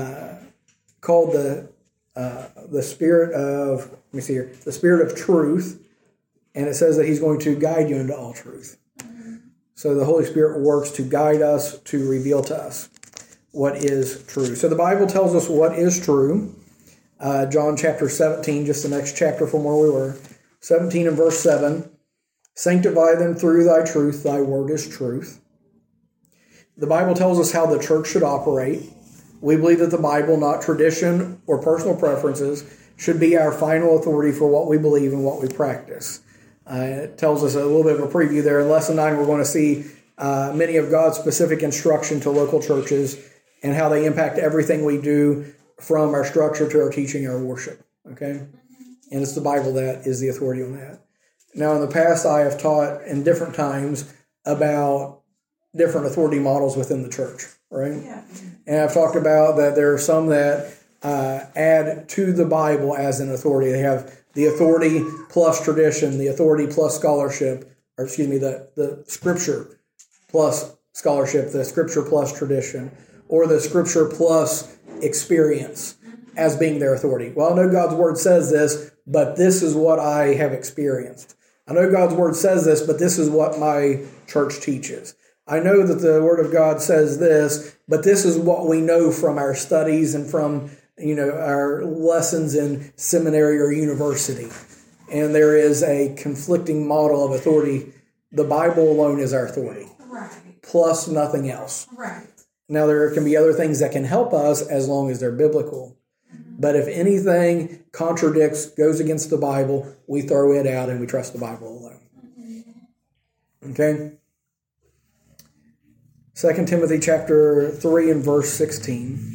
called the Spirit of, let me see here, the Spirit of truth, and it says that he's going to guide you into all truth. So the Holy Spirit works to guide us, to reveal to us what is true. So the Bible tells us what is true. John chapter 17, just the next chapter from where we were. 17 and verse 7. Sanctify them through thy truth. Thy word is truth. The Bible tells us how the church should operate. We believe that the Bible, not tradition or personal preferences, should be our final authority for what we believe and what we practice. It tells us a little bit of a preview there. In Lesson 9, we're going to see many of God's specific instruction to local churches and how they impact everything we do, from our structure to our teaching, our worship. Okay? And it's the Bible that is the authority on that. Now, in the past, I have taught in different times about different authority models within the church, right? Yeah. And I've talked about that there are some that add to the Bible as an authority. They have the authority plus tradition, the authority plus scholarship, or excuse me, the scripture plus scholarship, the scripture plus tradition, or the scripture plus experience as being their authority. Well, I know God's word says this, but this is what I have experienced. I know God's word says this, but this is what my church teaches. I know that the word of God says this, but this is what we know from our studies and from, our lessons in seminary or university. And there is a conflicting model of authority. The Bible alone is our authority. Right. Plus nothing else. Right. Now, there can be other things that can help us as long as they're biblical. But if anything contradicts, goes against the Bible, we throw it out and we trust the Bible alone. Okay? 2 Timothy chapter 3 and verse 16.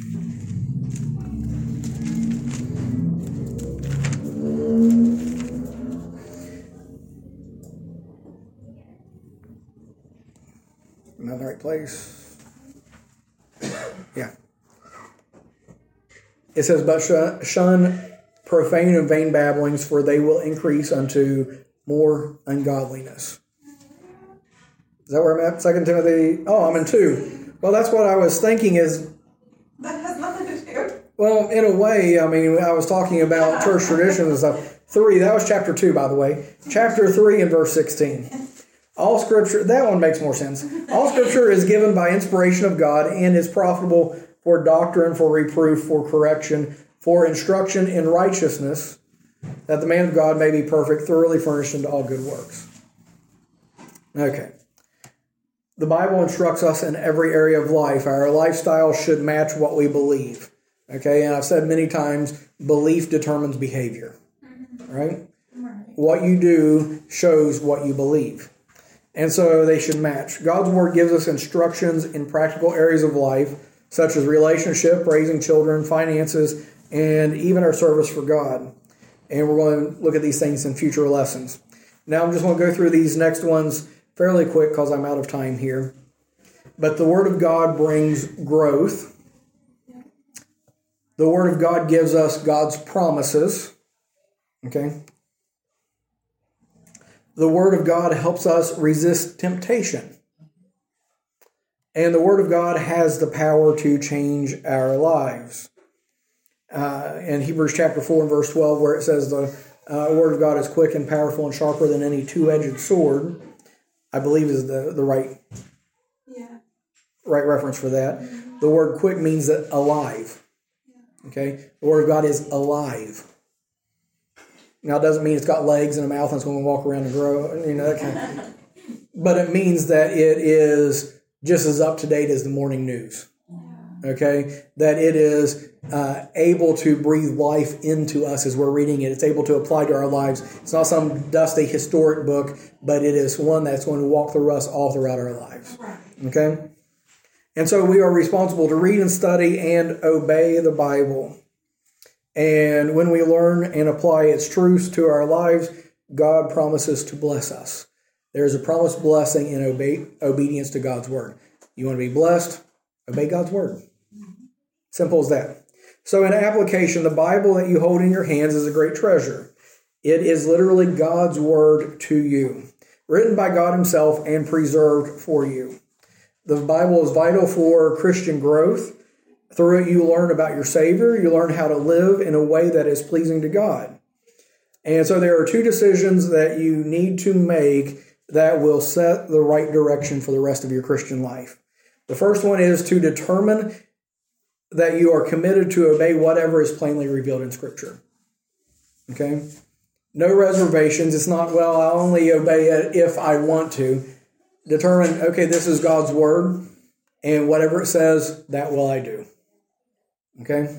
Am I in the right place? Yeah. It says, but shun profane and vain babblings, for they will increase unto more ungodliness. Is that where I'm at? 2 Timothy? Oh, I'm in 2. Well, that's what I was thinking is... That has nothing to do. Well, in a way, I was talking about church traditions and stuff. 3, that was chapter 2, by the way. Chapter 3 and verse 16. All Scripture, that one makes more sense. All Scripture is given by inspiration of God and is profitable for doctrine, for reproof, for correction, for instruction in righteousness, that the man of God may be perfect, thoroughly furnished unto all good works. Okay. The Bible instructs us in every area of life. Our lifestyle should match what we believe. Okay, and I've said many times, belief determines behavior. Right? What you do shows what you believe. And so they should match. God's Word gives us instructions in practical areas of life, such as relationship, raising children, finances, and even our service for God. And we're going to look at these things in future lessons. Now I'm just going to go through these next ones fairly quick because I'm out of time here. But the Word of God brings growth. The Word of God gives us God's promises. Okay? The Word of God helps us resist temptation. And the Word of God has the power to change our lives. in Hebrews chapter 4 and verse 12, where it says the word of God is quick and powerful and sharper than any two-edged sword, I believe is the right reference for that. Mm-hmm. The word quick means that alive. Yeah. Okay? The word of God is alive. Now, it doesn't mean it's got legs and a mouth and it's going to walk around and grow, that kind of. But it means that it is just as up to date as the morning news. Okay? That it is able to breathe life into us as we're reading it. It's able to apply to our lives. It's not some dusty historic book, but it is one that's going to walk through us all throughout our lives. Okay? And so we are responsible to read and study and obey the Bible. And when we learn and apply its truths to our lives, God promises to bless us. There's a promised blessing in obedience to God's word. You want to be blessed? Obey God's word. Simple as that. So in application, the Bible that you hold in your hands is a great treasure. It is literally God's word to you, written by God himself and preserved for you. The Bible is vital for Christian growth. Through it, you learn about your Savior. You learn how to live in a way that is pleasing to God. And so there are two decisions that you need to make that will set the right direction for the rest of your Christian life. The first one is to determine that you are committed to obey whatever is plainly revealed in Scripture. Okay? No reservations. It's not, well, I'll only obey it if I want to. Determine, okay, this is God's word, and whatever it says, that will I do. Okay?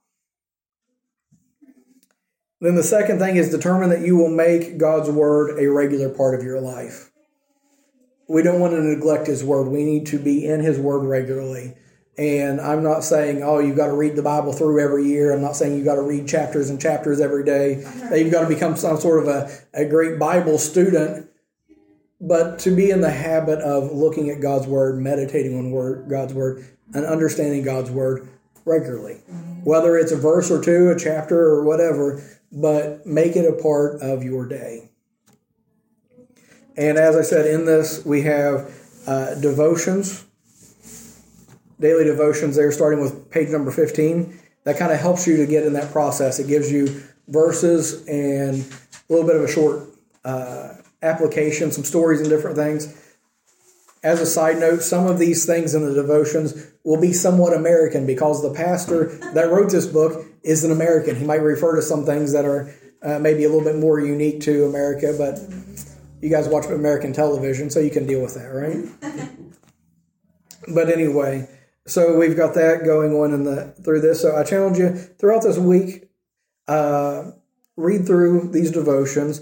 Then the second thing is determine that you will make God's word a regular part of your life. We don't want to neglect his word. We need to be in his word regularly. And I'm not saying, oh, you've got to read the Bible through every year. I'm not saying you've got to read chapters and chapters every day. That you've got to become some sort of a great Bible student. But to be in the habit of looking at God's word, meditating on God's word, and understanding God's word regularly. Whether it's a verse or two, a chapter or whatever, but make it a part of your day. And as I said, in this we have devotions, daily devotions there, starting with page number 15. That kind of helps you to get in that process. It gives you verses and a little bit of a short application, some stories and different things. As a side note, some of these things in the devotions will be somewhat American because the pastor that wrote this book is an American. He might refer to some things that are maybe a little bit more unique to America, but you guys watch American television, so you can deal with that, right? But anyway, so we've got that going on through this. So I challenge you throughout this week, read through these devotions.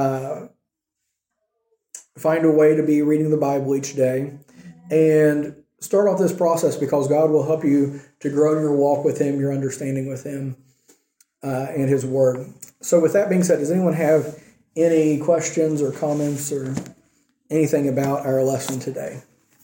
Find a way to be reading the Bible each day and start off this process because God will help you to grow in your walk with him, your understanding with him, and his word. So with that being said, does anyone have any questions or comments or anything about our lesson today?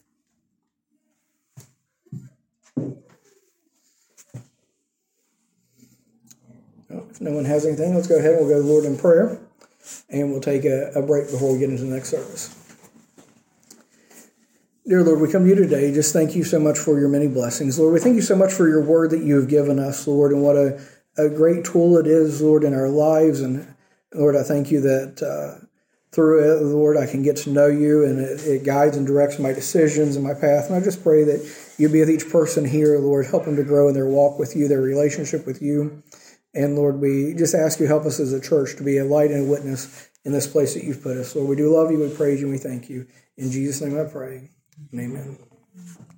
Well, if no one has anything, let's go ahead and we'll go to the Lord in prayer. And we'll take a break before we get into the next service. Dear Lord, we come to you today. Just thank you so much for your many blessings. Lord, we thank you so much for your word that you have given us, Lord, and what a great tool it is, Lord, in our lives. And Lord, I thank you that through it, Lord, I can get to know you and it guides and directs my decisions and my path. And I just pray that you be with each person here, Lord, help them to grow in their walk with you, their relationship with you. And Lord, we just ask you help us as a church to be a light and a witness in this place that you've put us. Lord, we do love you, we praise you, and we thank you. In Jesus' name I pray. Amen.